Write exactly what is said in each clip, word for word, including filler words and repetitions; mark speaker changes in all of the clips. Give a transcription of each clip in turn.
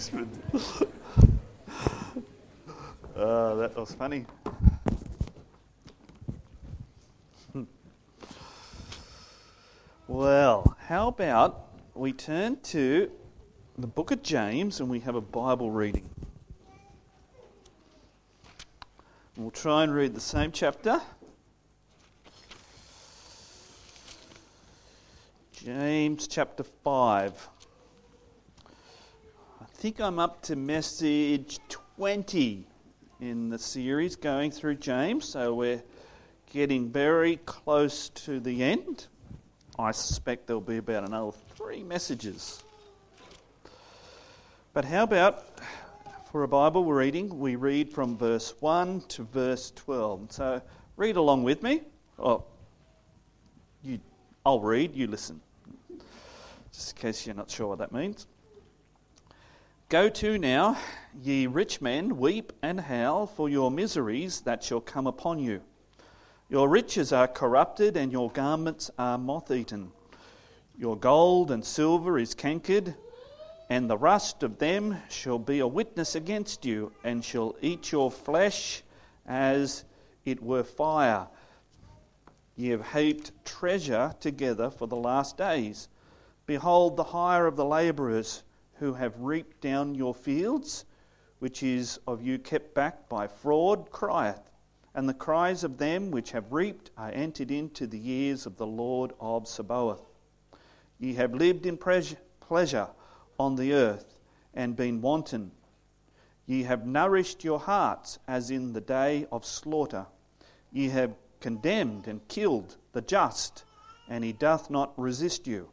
Speaker 1: Uh, that was funny. Well, how about we turn to the book of James and we have a Bible reading. We'll try and read the same chapter. James chapter five. I think I'm up to message twenty in the series going through James, so we're getting very close to the end. I suspect there'll be about another three messages. But how about, for a Bible reading, we read from verse one to verse twelve. So read along with me. Oh, you, I'll read, you listen. Just in case you're not sure what that means. Go to now, ye rich men, weep and howl for your miseries that shall come upon you. Your riches are corrupted, and your garments are moth-eaten. Your gold and silver is cankered, and the rust of them shall be a witness against you, and shall eat your flesh as it were fire. Ye have heaped treasure together for the last days. Behold, the hire of the labourers who have reaped down your fields, which is of you kept back by fraud, crieth. And the cries of them which have reaped are entered into the ears of the Lord of Sabaoth. Ye have lived in pleasure on the earth, and been wanton. Ye have nourished your hearts as in the day of slaughter. Ye have condemned and killed the just, and he doth not resist you.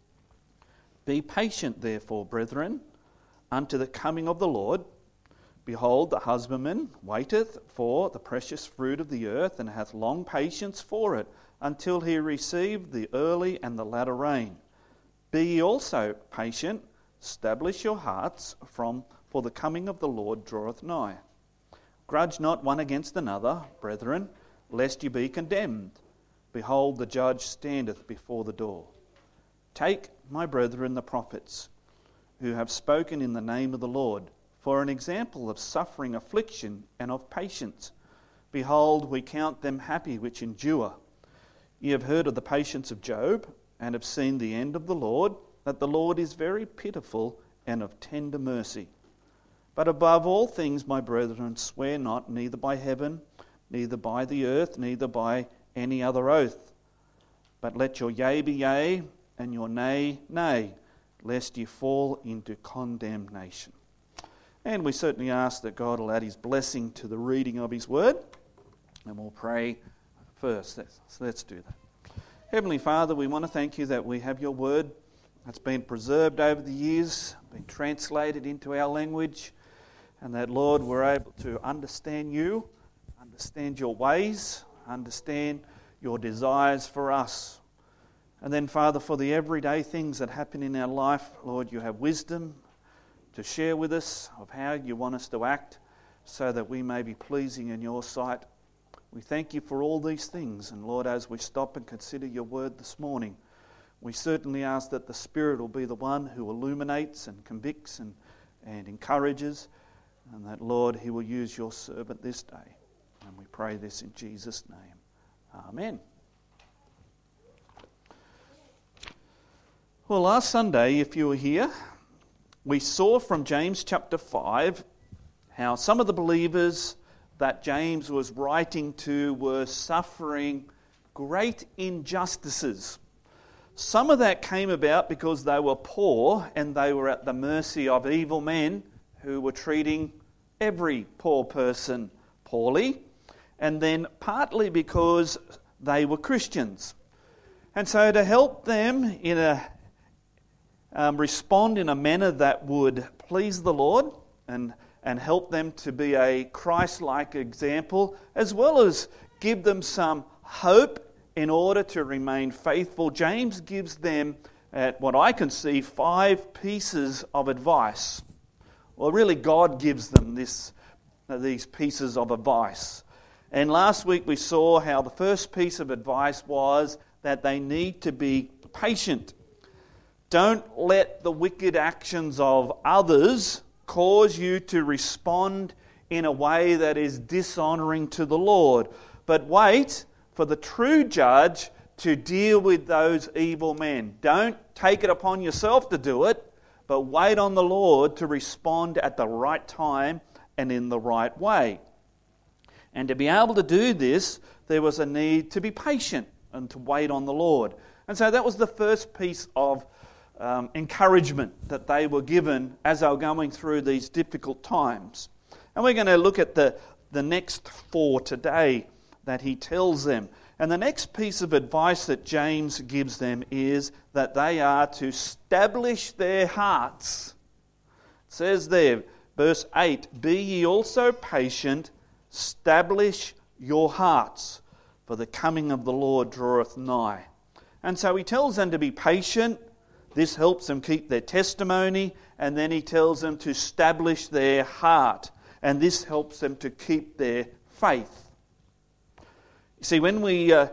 Speaker 1: Be patient, therefore, brethren, unto the coming of the Lord. Behold, the husbandman waiteth for the precious fruit of the earth, and hath long patience for it, until he receive the early and the latter rain. Be ye also patient, establish your hearts, from for the coming of the Lord draweth nigh. Grudge not one against another, brethren, lest ye be condemned. Behold, the judge standeth before the door. Take, my brethren, the prophets, who have spoken in the name of the Lord, for an example of suffering affliction and of patience. Behold, we count them happy which endure. Ye have heard of the patience of Job, and have seen the end of the Lord, that the Lord is very pitiful and of tender mercy. But above all things, my brethren, swear not, neither by heaven, neither by the earth, neither by any other oath. But let your yea be yea, and your nay, nay, lest ye fall into condemnation. And we certainly ask that God will add his blessing to the reading of his word. And we'll pray first. Let's, so let's do that. Heavenly Father, we want to thank you that we have your word that's been preserved over the years, been translated into our language, and that, Lord, we're able to understand you, understand your ways, understand your desires for us. And then, Father, for the everyday things that happen in our life, Lord, you have wisdom to share with us of how you want us to act so that we may be pleasing in your sight. We thank you for all these things. And Lord, as we stop and consider your word this morning, we certainly ask that the Spirit will be the one who illuminates and convicts and, and encourages, and that, Lord, he will use your servant this day. And we pray this in Jesus' name. Amen. Well, last Sunday, if you were here, we saw from James chapter five how some of the believers that James was writing to were suffering great injustices. Some of that came about because they were poor and they were at the mercy of evil men who were treating every poor person poorly, and then partly because they were Christians. And so to help them in a Um, respond in a manner that would please the Lord and, and help them to be a Christ-like example, as well as give them some hope in order to remain faithful, James gives them, at what I can see, five pieces of advice. Well, really, God gives them this, these pieces of advice. And last week we saw how the first piece of advice was that they need to be patient. Don't let the wicked actions of others cause you to respond in a way that is dishonouring to the Lord. But wait for the true judge to deal with those evil men. Don't take it upon yourself to do it, but wait on the Lord to respond at the right time and in the right way. And to be able to do this, there was a need to be patient and to wait on the Lord. And so that was the first piece of um, encouragement that they were given as they were going through these difficult times. And we're going to look at the, the next four today that he tells them. And the next piece of advice that James gives them is that they are to establish their hearts. It says there, verse eight, "Be ye also patient, establish your hearts, for the coming of the Lord draweth nigh." And so he tells them to be patient. This helps them keep their testimony. And then he tells them to establish their heart. And this helps them to keep their faith. You see, when we, uh,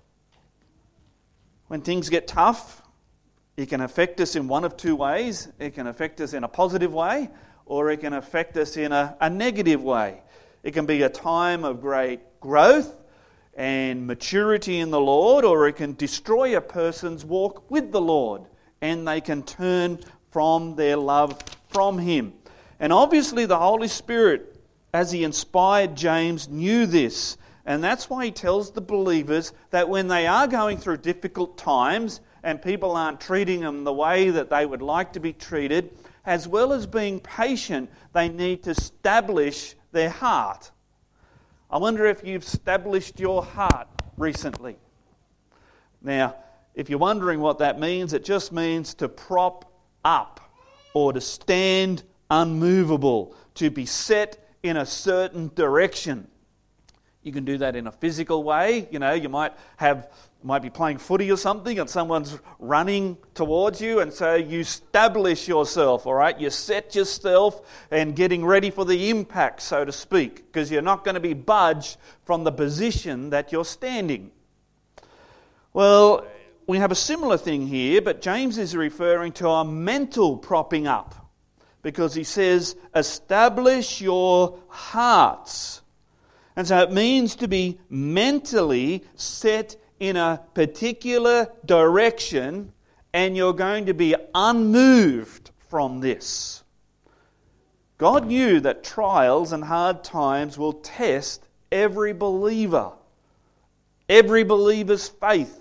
Speaker 1: when things get tough, it can affect us in one of two ways. It can affect us in a positive way, or it can affect us in a, a negative way. It can be a time of great growth and maturity in the Lord, or it can destroy a person's walk with the Lord, and they can turn from their love from Him. And obviously the Holy Spirit, as He inspired James, knew this. And that's why he tells the believers that when they are going through difficult times and people aren't treating them the way that they would like to be treated, as well as being patient, they need to establish their heart. I wonder if you've established your heart recently. Now, if you're wondering what that means, it just means to prop up or to stand unmovable, to be set in a certain direction. You can do that in a physical way. You know, you might have might be playing footy or something and someone's running towards you, and so you establish yourself, all right? You set yourself and getting ready for the impact, so to speak, because you're not going to be budged from the position that you're standing. Well, we have a similar thing here, but James is referring to a mental propping up, because he says, establish your hearts. And so it means to be mentally set in a particular direction, and you're going to be unmoved from this. God knew that trials and hard times will test every believer, every believer's faith.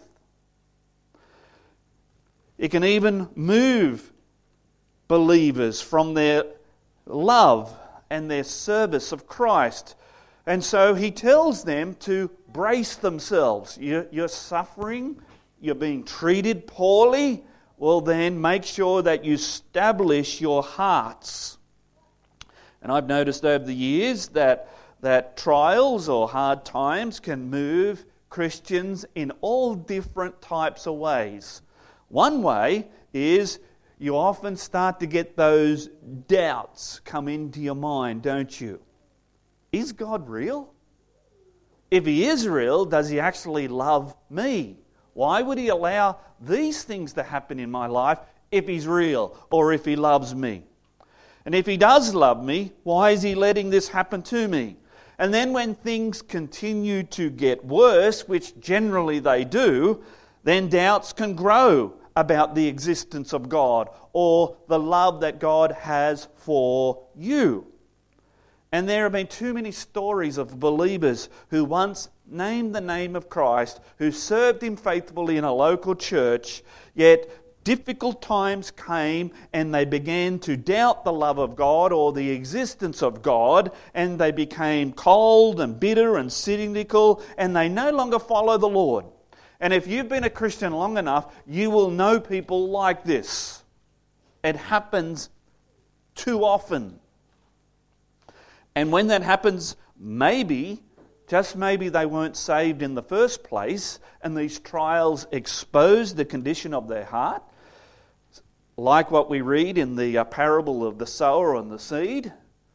Speaker 1: It can even move believers from their love and their service of Christ. And so he tells them to brace themselves. You're, you're suffering, you're being treated poorly, well then make sure that you establish your hearts. And I've noticed over the years that, that trials or hard times can move Christians in all different types of ways. One way is you often start to get those doubts come into your mind, don't you? Is God real? If He is real, does He actually love me? Why would He allow these things to happen in my life if He's real or if He loves me? And if He does love me, why is He letting this happen to me? And then when things continue to get worse, which generally they do, then doubts can grow about the existence of God or the love that God has for you. And there have been too many stories of believers who once named the name of Christ, who served Him faithfully in a local church, yet difficult times came and they began to doubt the love of God or the existence of God, and they became cold and bitter and cynical, and they no longer follow the Lord. And if you've been a Christian long enough, you will know people like this. It happens too often. And when that happens, maybe, just maybe they weren't saved in the first place, and these trials expose the condition of their heart, like what we read in the uh, parable of the sower and the seed.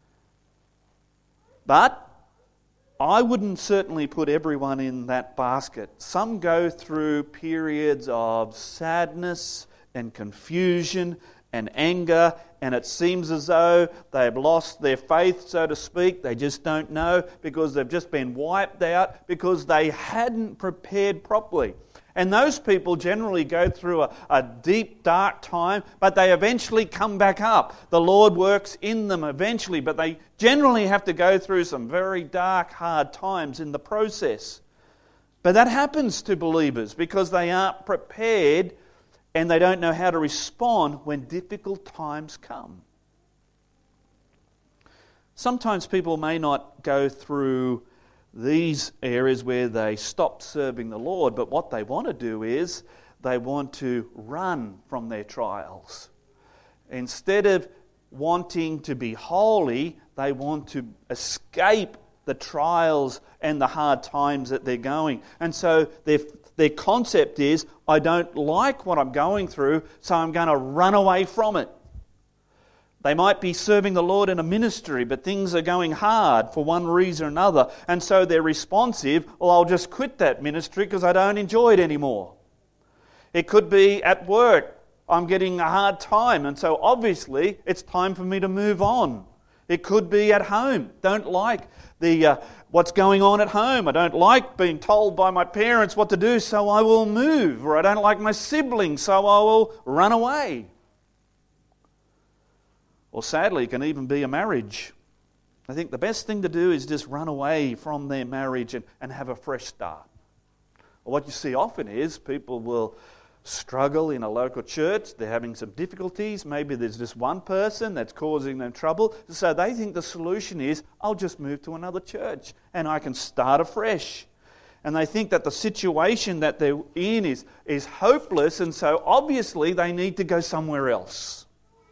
Speaker 1: But I wouldn't certainly put everyone in that basket. Some go through periods of sadness and confusion and anger and it seems as though they've lost their faith, so to speak. They just don't know because they've just been wiped out because they hadn't prepared properly. And those people generally go through a, a deep, dark time, but they eventually come back up. The Lord works in them eventually, but they generally have to go through some very dark, hard times in the process. But that happens to believers because they aren't prepared and they don't know how to respond when difficult times come. Sometimes people may not go through these areas where they stop serving the Lord, but what they want to do is they want to run from their trials. Instead of wanting to be holy, they want to escape the trials and the hard times that they're going. And so their, their concept is, I don't like what I'm going through, so I'm going to run away from it. They might be serving the Lord in a ministry, but things are going hard for one reason or another. And so they're responsive, well, I'll just quit that ministry because I don't enjoy it anymore. It could be at work, I'm getting a hard time, and so obviously it's time for me to move on. It could be at home, don't like the uh, what's going on at home. I don't like being told by my parents what to do, so I will move. Or I don't like my siblings, so I will run away. Or sadly, it can even be a marriage. I think the best thing to do is just run away from their marriage and, and have a fresh start. Well, what you see often is people will struggle in a local church. They're having some difficulties. Maybe there's just one person that's causing them trouble. So they think the solution is, I'll just move to another church and I can start afresh. And they think that the situation that they're in is, is hopeless, and so obviously they need to go somewhere else.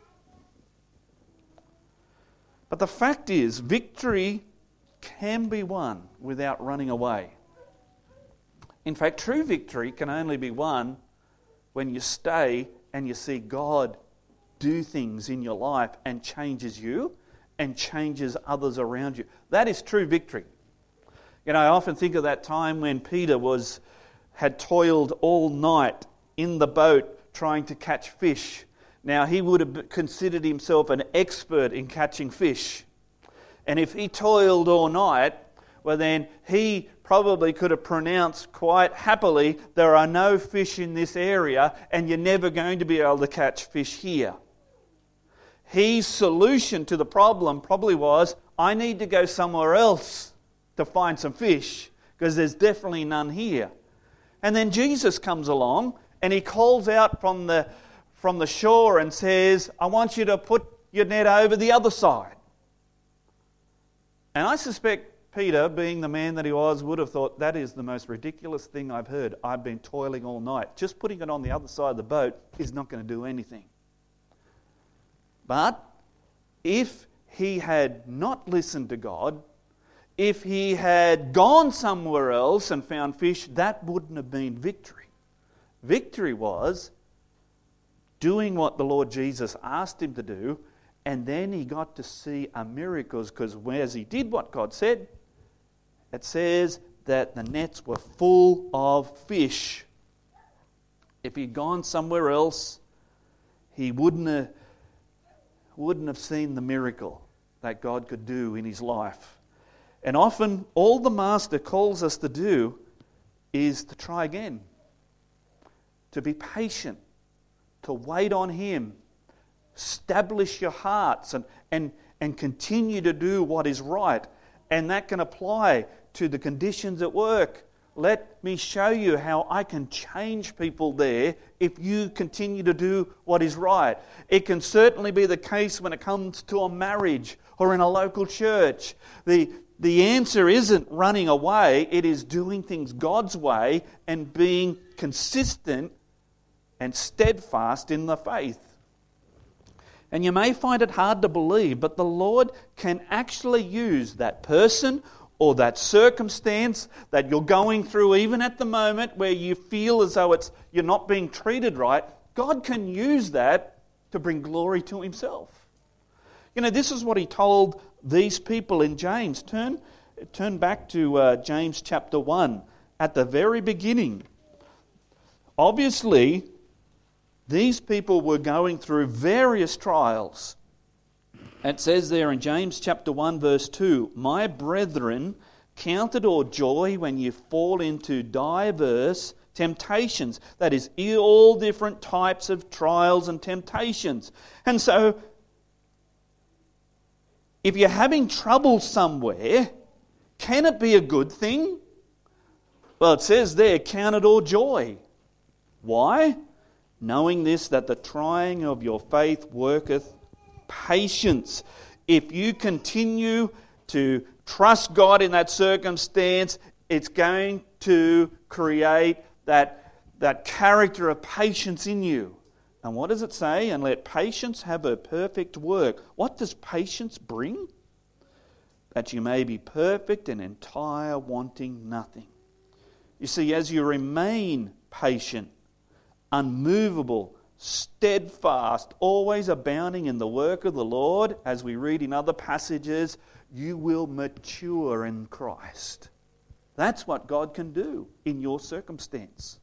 Speaker 1: But the fact is, victory can be won without running away. In fact, true victory can only be won when you stay and you see God do things in your life and changes you and changes others around you. That is true victory. You know, I often think of that time when Peter was had toiled all night in the boat trying to catch fish. Now, he would have considered himself an expert in catching fish. And if he toiled all night, well then he probably could have pronounced quite happily, there are no fish in this area and you're never going to be able to catch fish here. His solution to the problem probably was, I need to go somewhere else to find some fish because there's definitely none here. And then Jesus comes along and he calls out from the from the shore and says, I want you to put your net over the other side. And I suspect Peter, being the man that he was, would have thought, that is the most ridiculous thing I've heard. I've been toiling all night. Just putting it on the other side of the boat is not going to do anything. But if he had not listened to God, if he had gone somewhere else and found fish, that wouldn't have been victory. Victory was doing what the Lord Jesus asked him to do, and then he got to see a miracle, because as he did what God said, it says that the nets were full of fish. If he'd gone somewhere else, he wouldn't have, wouldn't have seen the miracle that God could do in his life. And often all the Master calls us to do is to try again, to be patient, to wait on him, establish your hearts and, and, and continue to do what is right. And that can apply to the conditions at work. Let me show you how I can change people there if you continue to do what is right. It can certainly be the case when it comes to a marriage or in a local church. The, the answer isn't running away, it is doing things God's way and being consistent and steadfast in the faith. And you may find it hard to believe, but the Lord can actually use that person or that circumstance that you're going through, even at the moment where you feel as though it's you're not being treated right. God can use that to bring glory to himself. You know, this is what he told these people in James. Turn, turn back to uh, James chapter one. At the very beginning, obviously, these people were going through various trials. It says there in James chapter one verse two, "My brethren, count it all joy when you fall into diverse temptations." That is, all different types of trials and temptations. And so, if you're having trouble somewhere, can it be a good thing? Well, it says there, count it all joy. Why? Knowing this, that the trying of your faith worketh patience. If you continue to trust God in that circumstance, it's going to create that, that character of patience in you. And what does it say? "And let patience have her perfect work." What does patience bring? "That you may be perfect and entire, wanting nothing." You see, as you remain patient, unmovable, steadfast, always abounding in the work of the Lord, as we read in other passages, you will mature in Christ. That's what God can do in your circumstance.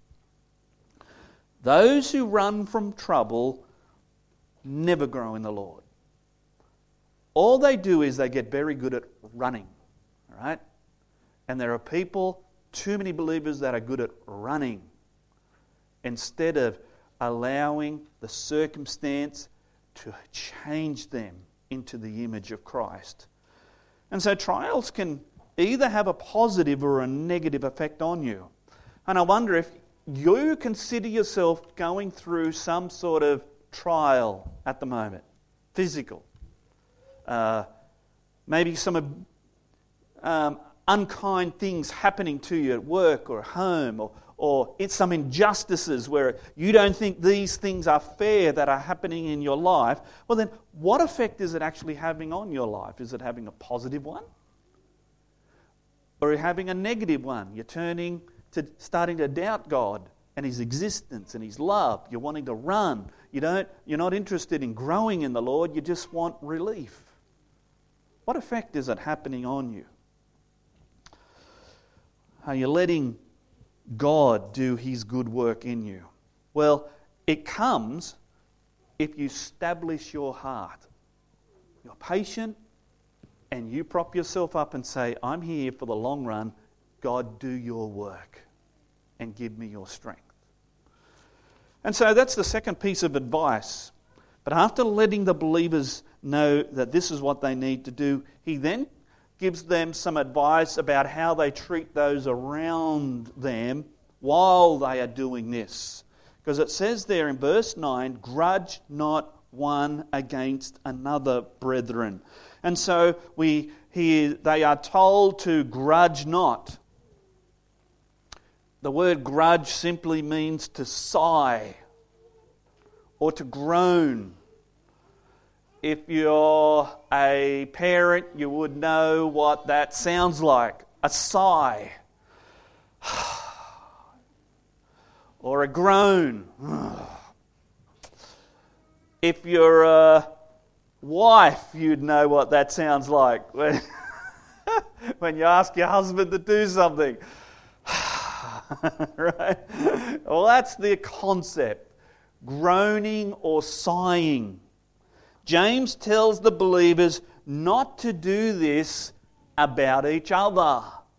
Speaker 1: Those who run from trouble never grow in the Lord. All they do is they get very good at running, all right? And there are people, too many believers, that are good at running instead of allowing the circumstance to change them into the image of Christ. And so trials can either have a positive or a negative effect on you. And I wonder if you consider yourself going through some sort of trial at the moment, physical, uh, maybe some um, unkind things happening to you at work or home, or or it's some injustices where you don't think these things are fair that are happening in your life, well then, what effect is it actually having on your life? Is it having a positive one? Or are you having a negative one? You're turning to, starting to doubt God and His existence and His love. You're wanting to run. You don't, you're not interested in growing in the Lord. You just want relief. What effect is it happening on you? Are you letting God do His good work in you? Well, it comes if you establish your heart. You're patient and you prop yourself up and say, "I'm here for the long run. God, do your work and give me your strength." And so that's the second piece of advice. But after letting the believers know that this is what they need to do, He then gives them some advice about how they treat those around them while they are doing this. Because it says there in verse nine, "Grudge not one against another, brethren." And so we hear they are told to grudge not. The word grudge simply means to sigh or to groan. If you're a parent, you would know what that sounds like. A sigh. Or a groan. If you're a wife, you'd know what that sounds like. When, when you ask your husband to do something. Right? Well, that's the concept. Groaning or sighing. James tells the believers not to do this about each other.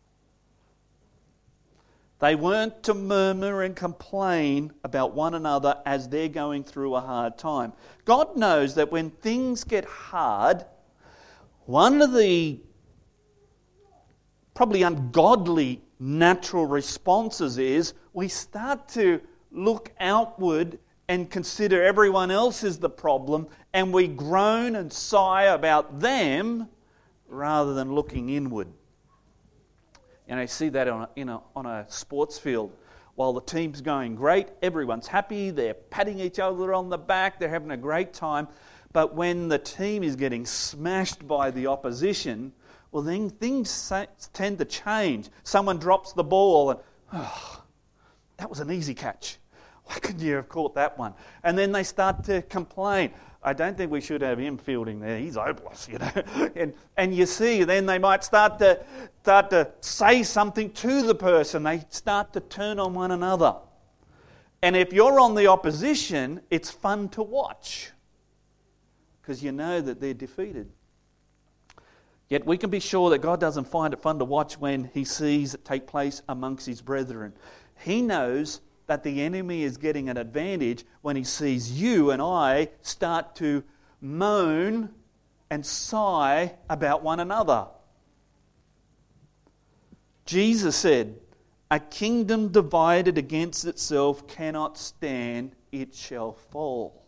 Speaker 1: They weren't to murmur and complain about one another as they're going through a hard time. God knows that when things get hard, one of the probably ungodly natural responses is we start to look outward and consider everyone else is the problem, and we groan and sigh about them rather than looking inward. And I see that on a, you know, on a sports field. While the team's going great, everyone's happy, they're patting each other on the back, they're having a great time. But when the team is getting smashed by the opposition, well then things tend to change. Someone drops the ball and, oh, that was an easy catch. Why couldn't you have caught that one? And then they start to complain. I don't think we should have him fielding there. He's hopeless, you know. And and you see, then they might start to start to say something to the person. They start to turn on one another. And if you're on the opposition, it's fun to watch. because you know that they're defeated. Yet we can be sure that God doesn't find it fun to watch when he sees it take place amongst his brethren. He knows that the enemy is getting an advantage when he sees you and I start to moan and sigh about one another. Jesus said, "A kingdom divided against itself cannot stand, it shall fall."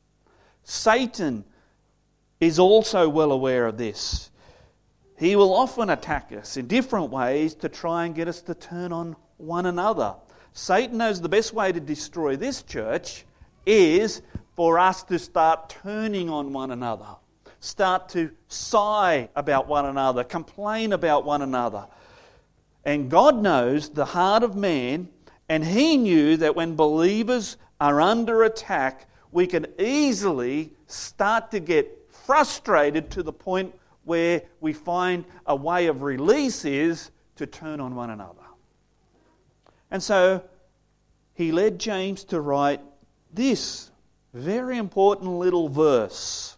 Speaker 1: Satan is also well aware of this. He will often attack us in different ways to try and get us to turn on one another. Satan knows the best way to destroy this church is for us to start turning on one another, start to sigh about one another, complain about one another. And God knows the heart of man, and he knew that when believers are under attack, we can easily start to get frustrated to the point where we find a way of release is to turn on one another. And so he led James to write this very important little verse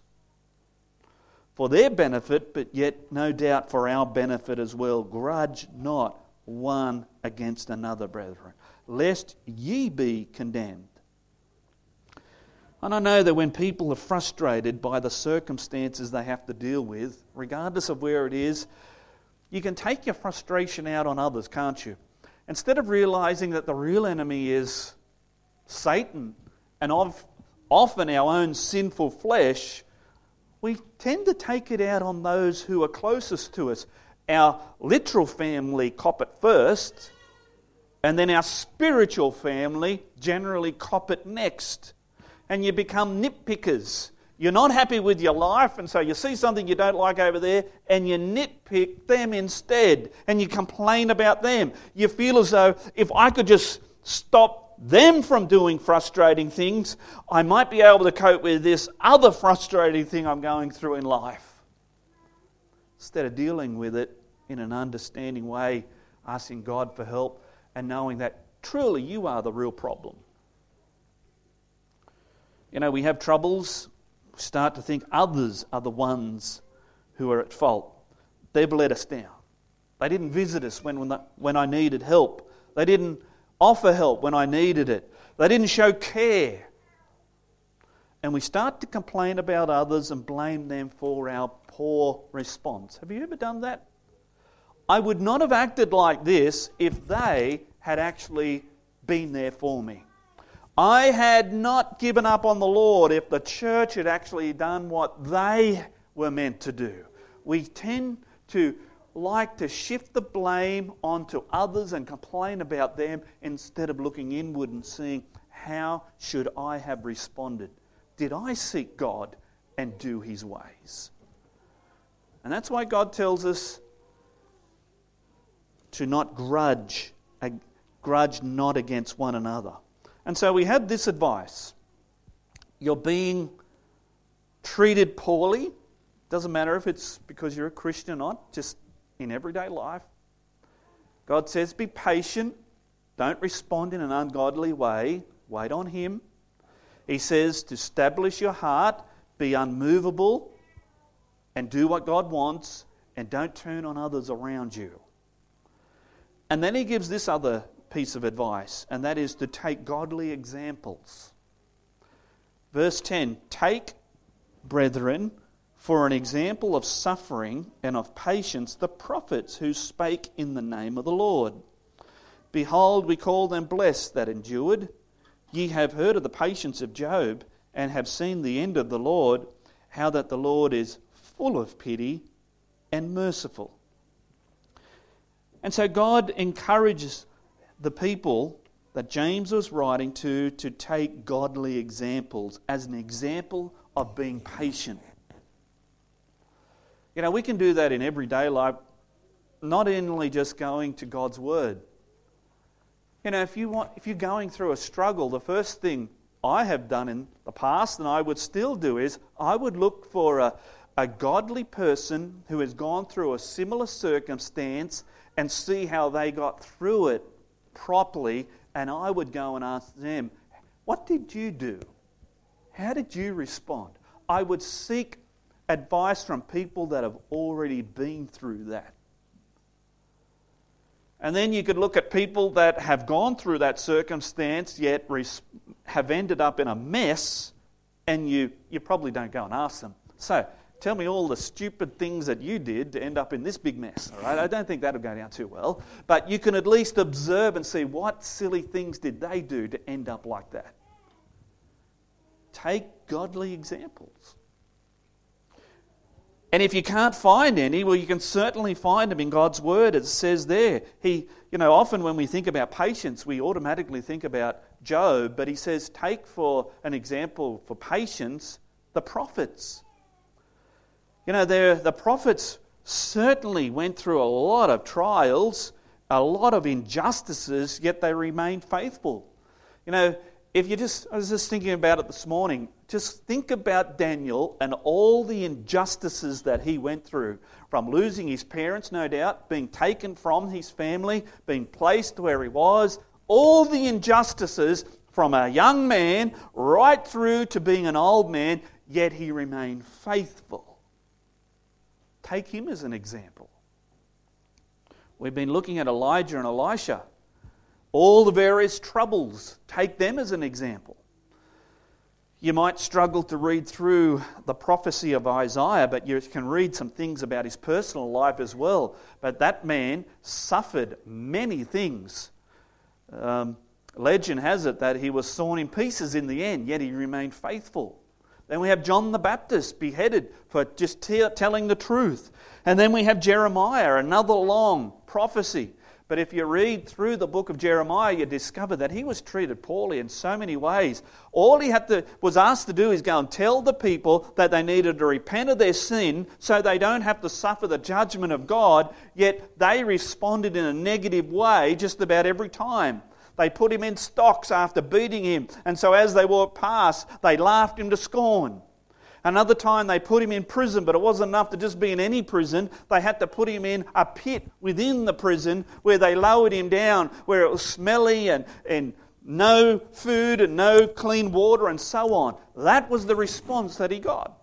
Speaker 1: for their benefit, but yet no doubt for our benefit as well. "Grudge not one against another, brethren, lest ye be condemned." And I know that when people are frustrated by the circumstances they have to deal with, regardless of where it is, you can take your frustration out on others, can't you? Instead of realizing that the real enemy is Satan and of, often our own sinful flesh, we tend to take it out on those who are closest to us. Our literal family cop it first, and then our spiritual family generally cop it next. And you become nitpickers. You're not happy with your life, and so you see something you don't like over there, and you nitpick them instead, and you complain about them. You feel as though if I could just stop them from doing frustrating things, I might be able to cope with this other frustrating thing I'm going through in life. Instead of dealing with it in an understanding way, asking God for help, and knowing that truly you are the real problem. You know, we have troubles, we start to think others are the ones who are at fault. They've let us down. They didn't visit us when, when I needed help. They didn't offer help when I needed it. They didn't show care. And we start to complain about others and blame them for our poor response. Have you ever done that? I would not have acted like this if they had actually been there for me. I had not given up on the Lord if the church had actually done what they were meant to do. We tend to like to shift the blame onto others and complain about them instead of looking inward and seeing, how should I have responded? Did I seek God and do His ways? And that's why God tells us to not grudge, grudge not against one another. And so we had this advice. You're being treated poorly. Doesn't matter if it's because you're a Christian or not, just in everyday life. God says be patient. Don't respond in an ungodly way. Wait on Him. He says to establish your heart, be unmovable, and do what God wants, and don't turn on others around you. And then He gives this other piece of advice, and that is to take godly examples. Verse ten, take, brethren, for an example of suffering and of patience, the prophets who spake in the name of the Lord. Behold, we call them blessed that endured. Ye have heard of the patience of Job, and have seen the end of the Lord, how that the Lord is full of pity and merciful. And so God encourages the people that James was writing to to take godly examples as an example of being patient. You know, we can do that in everyday life, not only just going to God's Word. You know, if you want, if you're going through a struggle, the first thing I have done in the past, and I would still do, is I would look for a, a godly person who has gone through a similar circumstance and see how they got through it properly, and I would go and ask them, what did you do? How did you respond? I would seek advice from people that have already been through that. And then you could look at people that have gone through that circumstance yet res- have ended up in a mess, and you, you probably don't go and ask them, so tell me all the stupid things that you did to end up in this big mess. All right? I don't think that'll go down too well. But you can at least observe and see what silly things did they do to end up like that. Take godly examples. And if you can't find any, well, you can certainly find them in God's Word. It says there, He, you know, often when we think about patience, we automatically think about Job, but He says, take for an example for patience, the prophets. You know, the prophets certainly went through a lot of trials, a lot of injustices, yet they remained faithful. You know, if you just, I was just thinking about it this morning, just think about Daniel and all the injustices that he went through, from losing his parents, no doubt, being taken from his family, being placed where he was, all the injustices from a young man right through to being an old man, yet he remained faithful. Take him as an example. We've been looking at Elijah and Elisha. All the various troubles, take them as an example. You might struggle to read through the prophecy of Isaiah, but you can read some things about his personal life as well. But that man suffered many things. Um, legend has it that he was sawn in pieces in the end, yet he remained faithful. Then we have John the Baptist beheaded for just te- telling the truth. And then we have Jeremiah, another long prophecy. But if you read through the book of Jeremiah, you discover that he was treated poorly in so many ways. All he had to was asked to do is go and tell the people that they needed to repent of their sin so they don't have to suffer the judgment of God, yet they responded in a negative way just about every time. They put him in stocks after beating him, and so as they walked past, they laughed him to scorn. Another time they put him in prison, but it wasn't enough to just be in any prison. They had to put him in a pit within the prison where they lowered him down, where it was smelly and, and no food and no clean water and so on. That was the response that he got.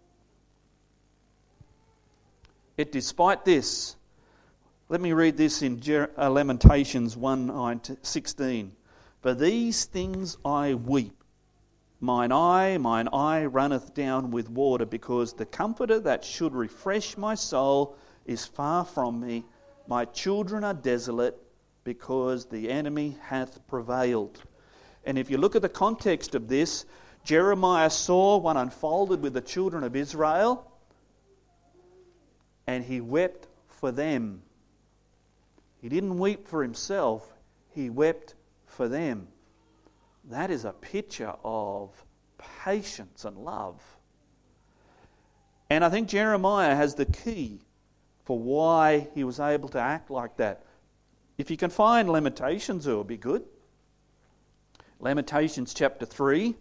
Speaker 1: Yet despite this, let me read this in Lamentations one nine to sixteen. For these things I weep. Mine eye, mine eye runneth down with water, because the comforter that should refresh my soul is far from me. My children are desolate, because the enemy hath prevailed. And if you look at the context of this, Jeremiah saw what unfolded with the children of Israel, and he wept for them. He didn't weep for himself, he wept for them. That is a picture of patience and love. And I think Jeremiah has the key for why he was able to act like that. If you can find Lamentations, it will be good. Lamentations chapter three.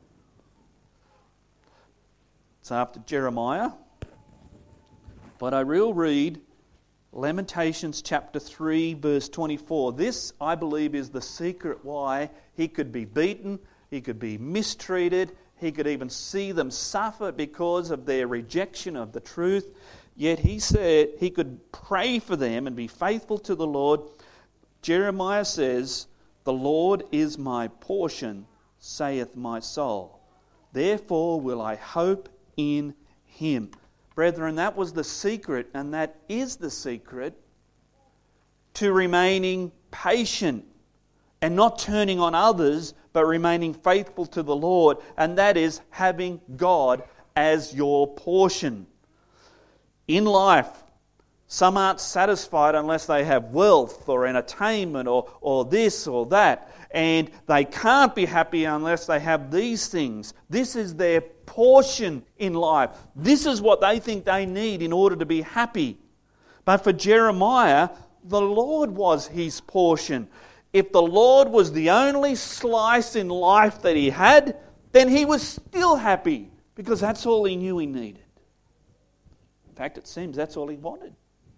Speaker 1: It's after Jeremiah. But I will read Lamentations chapter three, verse twenty-four. This, I believe, is the secret why he could be beaten, he could be mistreated, he could even see them suffer because of their rejection of the truth. Yet he said he could pray for them and be faithful to the Lord. Jeremiah says, "The Lord is my portion, saith my soul. Therefore will I hope in him." Brethren, that was the secret, and that is the secret to remaining patient and not turning on others, but remaining faithful to the Lord, and that is having God as your portion. In life, some aren't satisfied unless they have wealth or entertainment or, or this or that, and they can't be happy unless they have these things. This is their portion in life. This is what they think they need in order to be happy. But for Jeremiah, the Lord was his portion. If the Lord was the only slice in life that he had, then he was still happy, because that's all he knew he needed. In fact, it seems that's all he wanted.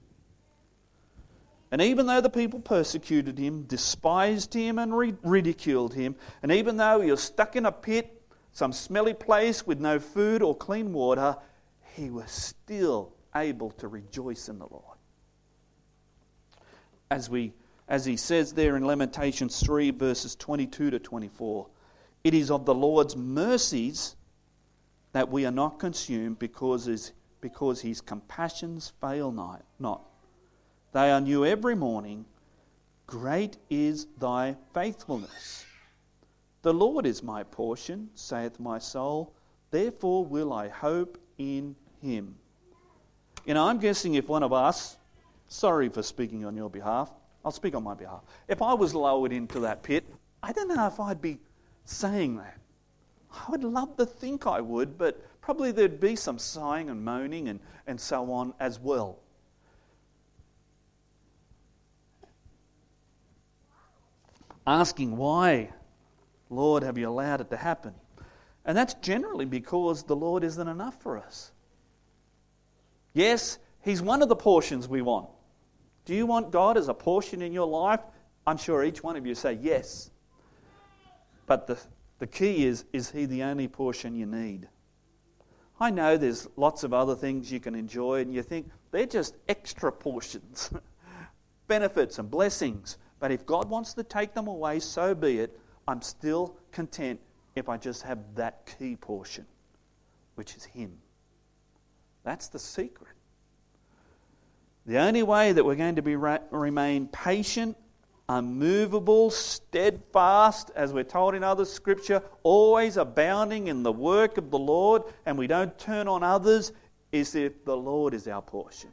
Speaker 1: And even though the people persecuted him, despised him and ridiculed him, and even though he was stuck in a pit some smelly place with no food or clean water, he was still able to rejoice in the Lord. As we, as he says there in Lamentations three, verses twenty-two to twenty-four, it is of the Lord's mercies that we are not consumed, because his, because his compassions fail not. They are new every morning. Great is thy faithfulness. The Lord is my portion, saith my soul. Therefore will I hope in him. You know, I'm guessing if one of us, sorry for speaking on your behalf, I'll speak on my behalf. If I was lowered into that pit, I don't know if I'd be saying that. I would love to think I would, but probably there'd be some sighing and moaning and, and so on as well. Asking why, Lord, have you allowed it to happen? And that's generally because the Lord isn't enough for us. Yes, he's one of the portions we want. Do you want God as a portion in your life? I'm sure each one of you say yes. But the, the key is, is he the only portion you need? I know there's lots of other things you can enjoy and you think they're just extra portions, benefits and blessings. But if God wants to take them away, so be it. I'm still content if I just have that key portion, which is him. That's the secret. The only way that we're going to be ra- remain patient, unmovable, steadfast, as we're told in other scripture, always abounding in the work of the Lord, and we don't turn on others, is if the Lord is our portion.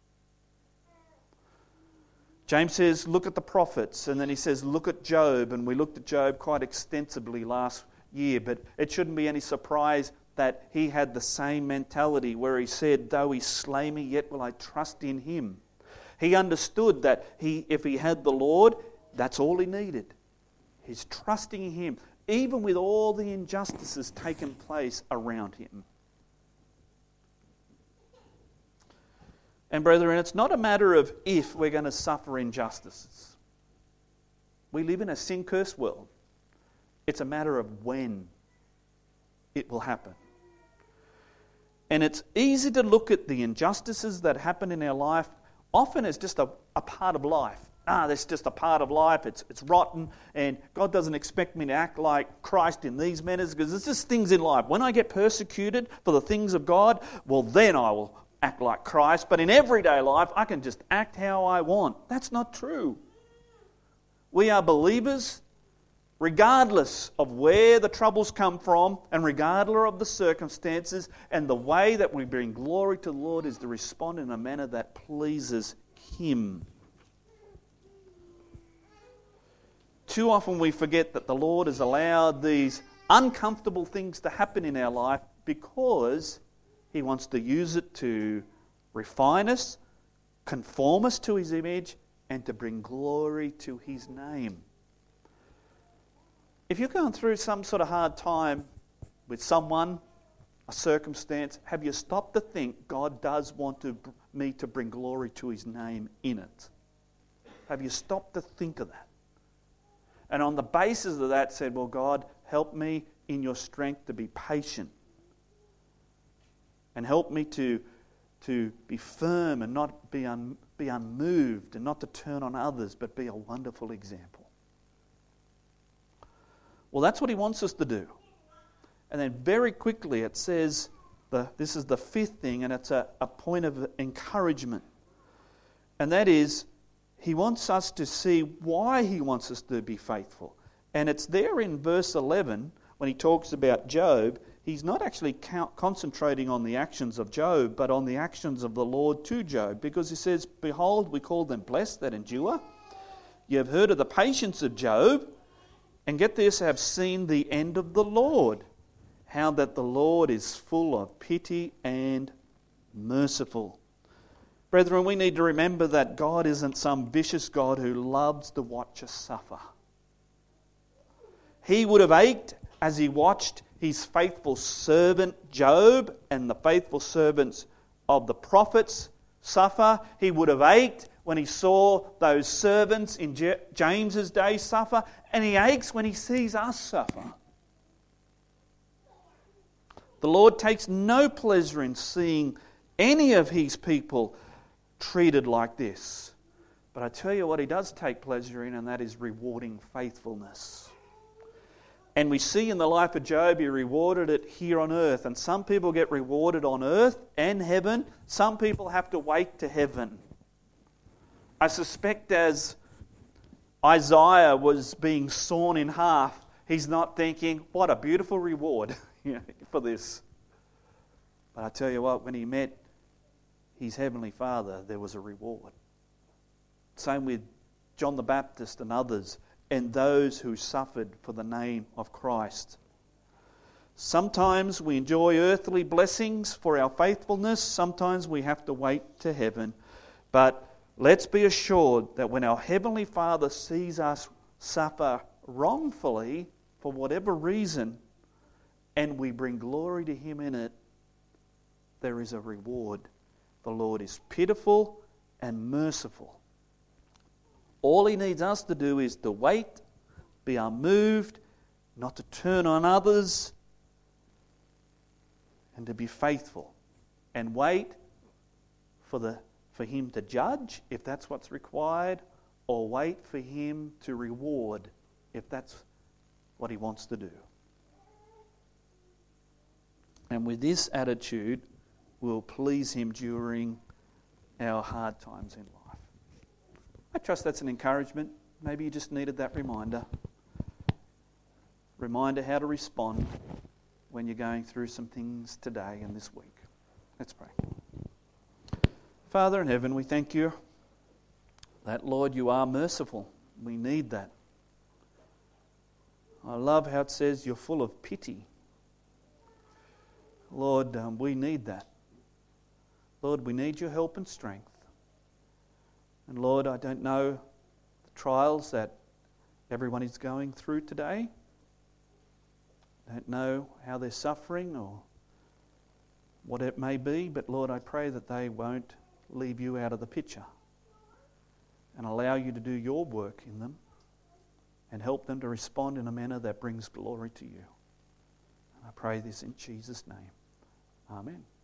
Speaker 1: James says, look at the prophets, and then he says, look at Job, and we looked at Job quite extensively last year, but it shouldn't be any surprise that he had the same mentality where he said, though he slay me, yet will I trust in him. He understood that he, if he had the Lord, that's all he needed. He's trusting in him, even with all the injustices taking place around him. And brethren, it's not a matter of if we're going to suffer injustices. We live in a sin-cursed world. It's a matter of when it will happen. And it's easy to look at the injustices that happen in our life often as just a, a part of life. Ah, that's just a part of life. It's it's rotten, and God doesn't expect me to act like Christ in these matters, because it's just things in life. When I get persecuted for the things of God, well, then I will act like Christ. But in everyday life, I can just act how I want. That's not true. We are believers regardless of where the troubles come from and regardless of the circumstances, and the way that we bring glory to the Lord is to respond in a manner that pleases him. Too often we forget that the Lord has allowed these uncomfortable things to happen in our life because he wants to use it to refine us, conform us to his image, and to bring glory to his name. If you're going through some sort of hard time with someone, a circumstance, have you stopped to think God does want to, me to bring glory to his name in it? Have you stopped to think of that? And on the basis of that said, well, God, help me in your strength to be patient. And help me to, to be firm and not be, un, be unmoved, and not to turn on others, but be a wonderful example. Well, that's what he wants us to do. And then very quickly it says, the, this is the fifth thing, and it's a, a point of encouragement. And that is, he wants us to see why he wants us to be faithful. And it's there in verse eleven, when he talks about Job, he's not actually count, concentrating on the actions of Job, but on the actions of the Lord to Job. Because he says, behold, we call them blessed that endure. You have heard of the patience of Job, and get this, have seen the end of the Lord, how that the Lord is full of pity and merciful. Brethren, we need to remember that God isn't some vicious God who loves to watch us suffer. He would have ached as he watched his faithful servant Job and the faithful servants of the prophets suffer. He would have ached when he saw those servants in James's day suffer, and he aches when he sees us suffer. The Lord takes no pleasure in seeing any of his people treated like this. But I tell you what he does take pleasure in, and that is rewarding faithfulness. And we see in the life of Job, he rewarded it here on earth. And some people get rewarded on earth and heaven. Some people have to wait to heaven. I suspect as Isaiah was being sawn in half, he's not thinking, what a beautiful reward for this. But I tell you what, when he met his heavenly Father, there was a reward. Same with John the Baptist and others, and those who suffered for the name of Christ. Sometimes we enjoy earthly blessings for our faithfulness. Sometimes we have to wait to heaven. But let's be assured that when our Heavenly Father sees us suffer wrongfully for whatever reason, and we bring glory to Him in it, there is a reward. The Lord is pitiful and merciful. All He needs us to do is to wait, be unmoved, not to turn on others, and to be faithful. And wait for the for Him to judge, if that's what's required, or wait for Him to reward, if that's what He wants to do. And with this attitude, we'll please Him during our hard times in life. I trust that's an encouragement. Maybe you just needed that reminder. Reminder how to respond when you're going through some things today and this week. Let's pray. Father in heaven, we thank you that, Lord, you are merciful. We need that. I love how it says you're full of pity. Lord, um, we need that. Lord, we need your help and strength. And Lord, I don't know the trials that everyone is going through today. I don't know how they're suffering or what it may be, but Lord, I pray that they won't leave you out of the picture and allow you to do your work in them and help them to respond in a manner that brings glory to you. And I pray this in Jesus' name. Amen.